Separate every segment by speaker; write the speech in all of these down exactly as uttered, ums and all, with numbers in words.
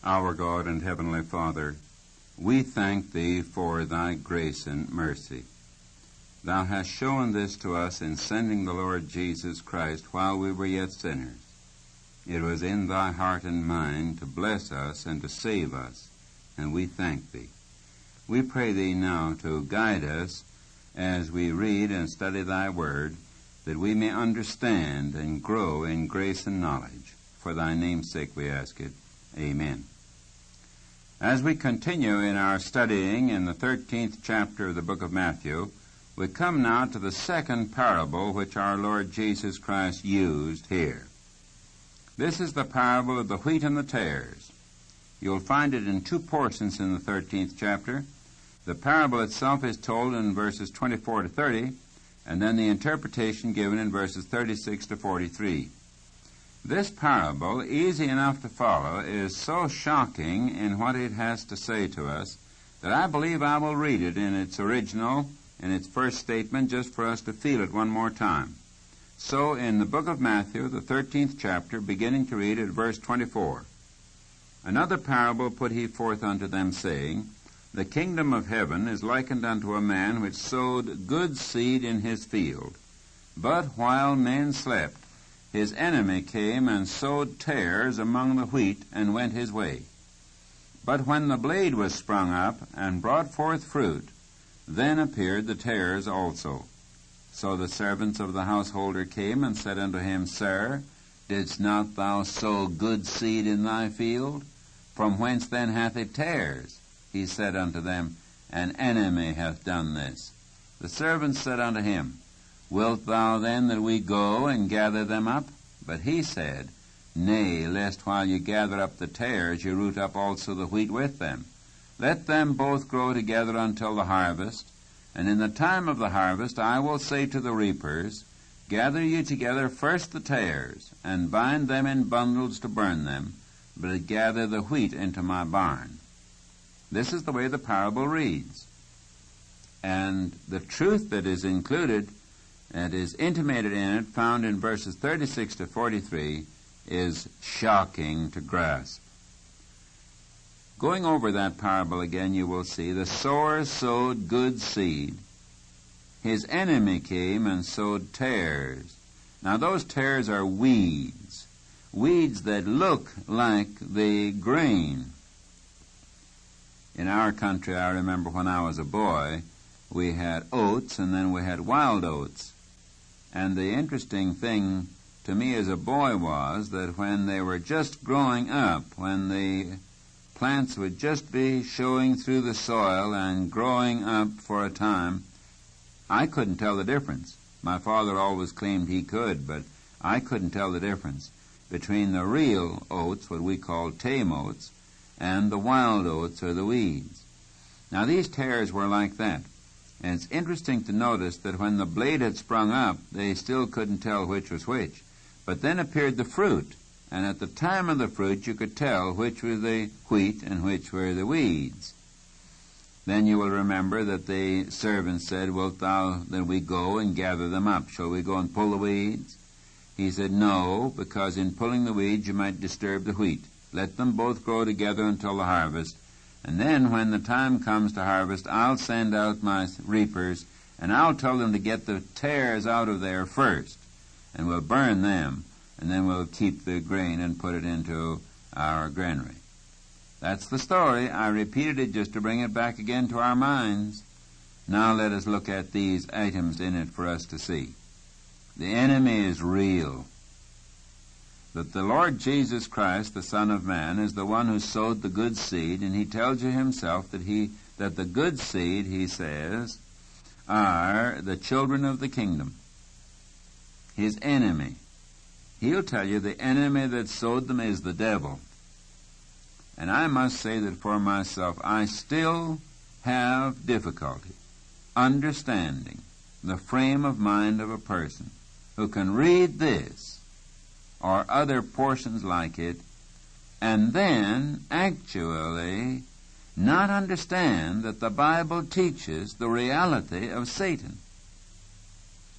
Speaker 1: Our God and Heavenly Father, we thank Thee for Thy grace and mercy. Thou hast shown this to us in sending the Lord Jesus Christ while we were yet sinners. It was in Thy heart and mind to bless us and to save us, and we thank Thee. We pray Thee now to guide us as we read and study Thy Word, that we may understand and grow in grace and knowledge. For Thy name's sake we ask it. Amen. As we continue in our studying in the thirteenth chapter of the book of Matthew, we come now to the second parable which our Lord Jesus Christ used here. This is the parable of the wheat and the tares. You'll find it in two portions in the thirteenth chapter. The parable itself is told in verses twenty-four to thirty, and then the interpretation given in verses thirty-six to forty-three. This parable, easy enough to follow, is so shocking in what it has to say to us that I believe I will read it in its original, in its first statement, just for us to feel it one more time. So, in the book of Matthew, the thirteenth chapter, beginning to read at verse twenty-four, "Another parable put he forth unto them, saying, The kingdom of heaven is likened unto a man which sowed good seed in his field. But while men slept, his enemy came and sowed tares among the wheat, and went his way. But when the blade was sprung up, and brought forth fruit, then appeared the tares also. So the servants of the householder came and said unto him, Sir, didst not thou sow good seed in thy field? From whence then hath it tares? He said unto them, An enemy hath done this. The servants said unto him, Wilt thou then that we go and gather them up? But he said, Nay, lest while you gather up the tares, you root up also the wheat with them. Let them both grow together until the harvest. And in the time of the harvest I will say to the reapers, Gather ye together first the tares, and bind them in bundles to burn them, but gather the wheat into my barn." This is the way the parable reads. And the truth that is included and is intimated in it, found in verses thirty-six to forty-three, is shocking to grasp. Going over that parable again, you will see the sower sowed good seed. His enemy came and sowed tares. Now those tares are weeds, weeds that look like the grain. In our country, I remember when I was a boy, we had oats and then we had wild oats. And the interesting thing to me as a boy was that when they were just growing up, when the plants would just be showing through the soil and growing up for a time, I couldn't tell the difference. My father always claimed he could, but I couldn't tell the difference between the real oats, what we call tame oats, and the wild oats or the weeds. Now these tares were like that. And it's interesting to notice that when the blade had sprung up, they still couldn't tell which was which. But then appeared the fruit, and at the time of the fruit you could tell which was the wheat and which were the weeds. Then you will remember that the servant said, Wilt thou that we go and gather them up? Shall we go and pull the weeds? He said, No, because in pulling the weeds you might disturb the wheat. Let them both grow together until the harvest. And then when the time comes to harvest, I'll send out my reapers, and I'll tell them to get the tares out of there first, and we'll burn them, and then we'll keep the grain and put it into our granary. That's the story. I repeated it just to bring it back again to our minds. Now let us look at these items in it for us to see. The enemy is real. That the Lord Jesus Christ, the Son of Man, is the one who sowed the good seed, and he tells you himself that he that the good seed, he says, are the children of the kingdom. His enemy. He'll tell you the enemy that sowed them is the devil. And I must say that for myself, I still have difficulty understanding the frame of mind of a person who can read this or other portions like it, and then actually not understand that the Bible teaches the reality of Satan.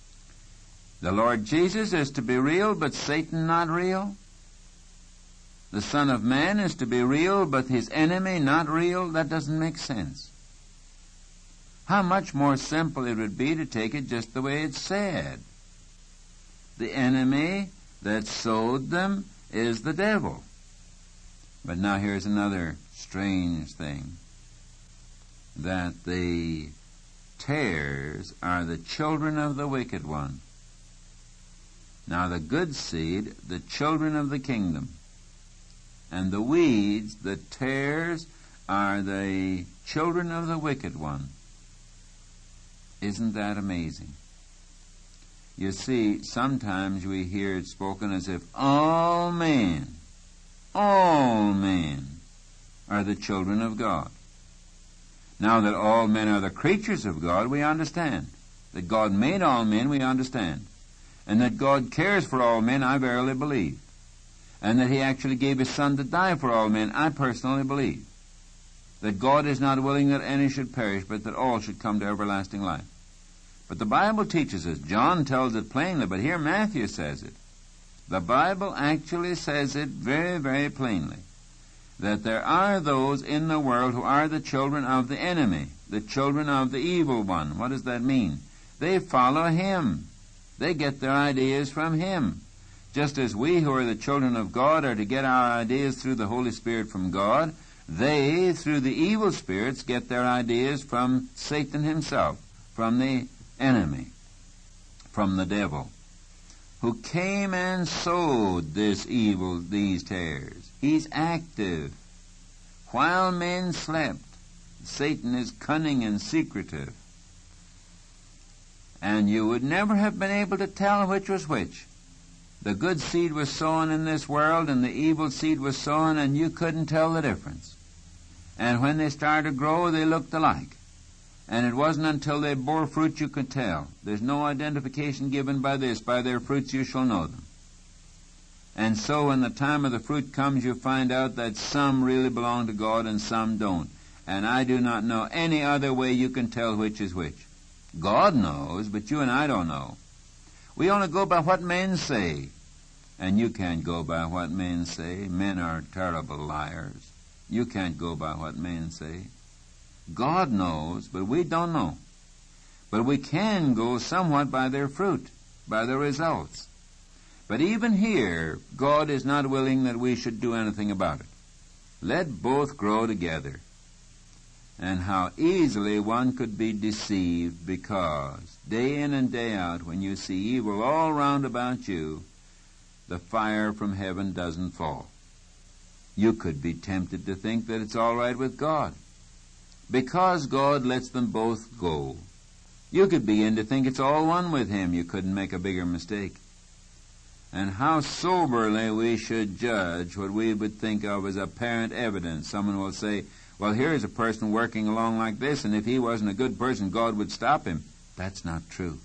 Speaker 1: The Lord Jesus is to be real, but Satan not real? the Son of Man is to be real, but his enemy not real? That doesn't make sense. How much more simple it would be to take it just the way it's said. The enemy that sowed them is the devil. But now here's another strange thing, that the tares are the children of the wicked one. Now the good seed, the children of the kingdom. And the weeds, the tares, are the children of the wicked one. Isn't that amazing? You see, sometimes we hear it spoken as if all men, all men are the children of God. Now that all men are the creatures of God, we understand. That God made all men, we understand. And that God cares for all men, I verily believe. And that he actually gave his Son to die for all men, I personally believe. That God is not willing that any should perish, but that all should come to everlasting life. But the Bible teaches us, John tells it plainly, but here Matthew says it. The Bible actually says it very, very plainly, that there are those in the world who are the children of the enemy, the children of the evil one. What does that mean? They follow him. They get their ideas from him. Just as we who are the children of God are to get our ideas through the Holy Spirit from God, they, through the evil spirits, get their ideas from Satan himself, from the enemy, from the devil, who came and sowed this evil, these tares. He's active. While men slept, Satan is cunning and secretive. And you would never have been able to tell which was which. The good seed was sown in this world, and the evil seed was sown, and you couldn't tell the difference. And when they started to grow, they looked alike. And it wasn't until they bore fruit you could tell. There's no identification given by this. By their fruits you shall know them. And so when the time of the fruit comes, you find out that some really belong to God and some don't. And I do not know any other way you can tell which is which. God knows, but you and I don't know. We only go by what men say. And you can't go by what men say. Men are terrible liars. You can't go by what men say. God knows, but we don't know. But we can go somewhat by their fruit, by the results. But even here, God is not willing that we should do anything about it. Let both grow together. And how easily one could be deceived, because day in and day out, when you see evil all round about you, the fire from heaven doesn't fall. You could be tempted to think that it's all right with God, because God lets them both go. You could begin to think it's all one with him. You couldn't make a bigger mistake. And how soberly we should judge what we would think of as apparent evidence. Someone will say, well, here is a person working along like this, and if he wasn't a good person, God would stop him. That's not true.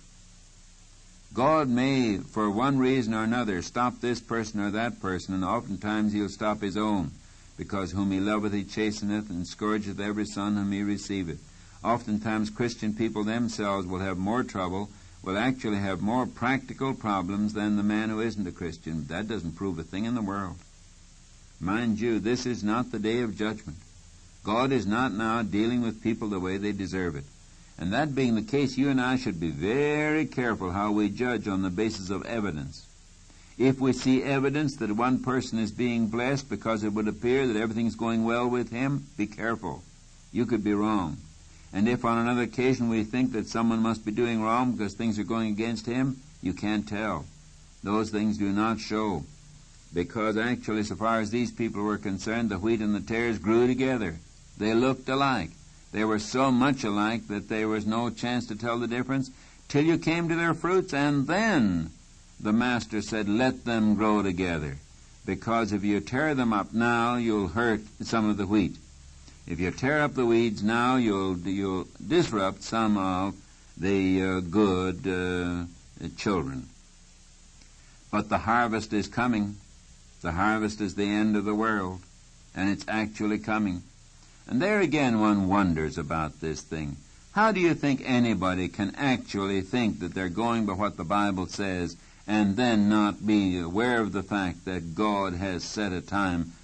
Speaker 1: God may, for one reason or another, stop this person or that person, and oftentimes he'll stop his own, because whom he loveth he chasteneth, and scourgeth every son whom he receiveth. Oftentimes Christian people themselves will have more trouble, will actually have more practical problems than the man who isn't a Christian. That doesn't prove a thing in the world. Mind you, this is not the day of judgment. God is not now dealing with people the way they deserve it. And that being the case, you and I should be very careful how we judge on the basis of evidence. If we see evidence that one person is being blessed because it would appear that everything's going well with him, be careful. You could be wrong. And if on another occasion we think that someone must be doing wrong because things are going against him, you can't tell. Those things do not show. Because actually, so far as these people were concerned, the wheat and the tares grew together. They looked alike. They were so much alike that there was no chance to tell the difference till you came to their fruits, and then the Master said, let them grow together. Because if you tear them up now, you'll hurt some of the wheat. If you tear up the weeds now, you'll you'll disrupt some of the uh, good uh, children. But the harvest is coming. The harvest is the end of the world, and it's actually coming. And there again one wonders about this thing. How do you think anybody can actually think that they're going by what the Bible says and then not be aware of the fact that God has set a time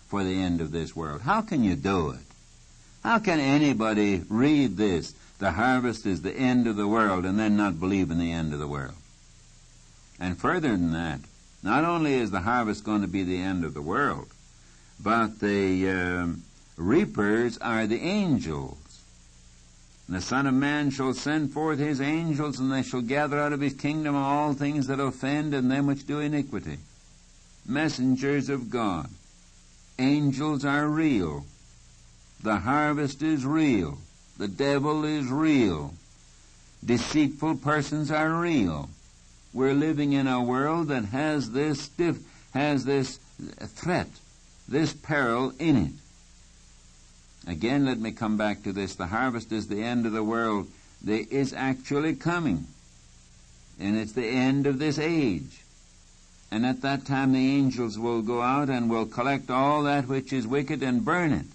Speaker 1: for the end of this world. How can you do it? How can anybody read this, the harvest is the end of the world, and then not believe in the end of the world? And further than that, not only is the harvest going to be the end of the world, but the um, reapers are the angels. And the Son of Man shall send forth his angels, and they shall gather out of his kingdom all things that offend and them which do iniquity. Messengers of God. Angels are real. The harvest is real. The devil is real. Deceitful persons are real. We're living in a world that has this stiff, has this threat, this peril in it. Again, let me come back to this. The harvest is the end of the world. It is actually coming. And it's the end of this age. And at that time the angels will go out and will collect all that which is wicked and burn it.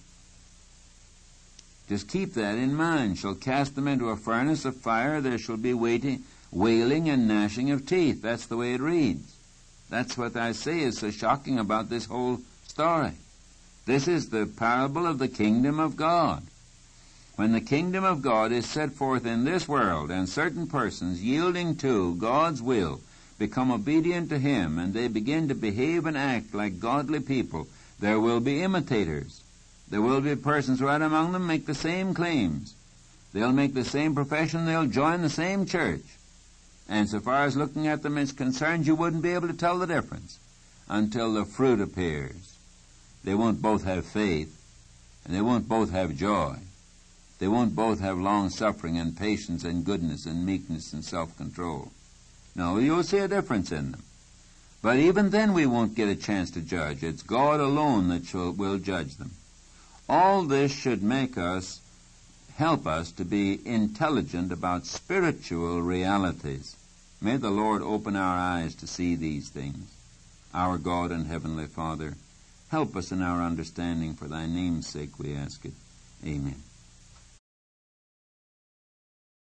Speaker 1: Just keep that in mind. Shall cast them into a furnace of fire. There shall be waiting, wailing and gnashing of teeth. That's the way it reads. That's what I say is so shocking about this whole story. This is the parable of the kingdom of God. When the kingdom of God is set forth in this world, and certain persons yielding to God's will become obedient to Him, and they begin to behave and act like godly people, there will be imitators. There will be persons right among them make the same claims. They'll make the same profession. They'll join the same church. And so far as looking at them is concerned, you wouldn't be able to tell the difference until the fruit appears. They won't both have faith, and they won't both have joy. They won't both have long-suffering and patience and goodness and meekness and self-control. No, you'll see a difference in them. But even then we won't get a chance to judge. It's God alone that shall, will judge them. All this should make us, help us to be intelligent about spiritual realities. May the Lord open our eyes to see these things. Our God and Heavenly Father, help us in our understanding. For Thy name's sake we ask it. Amen.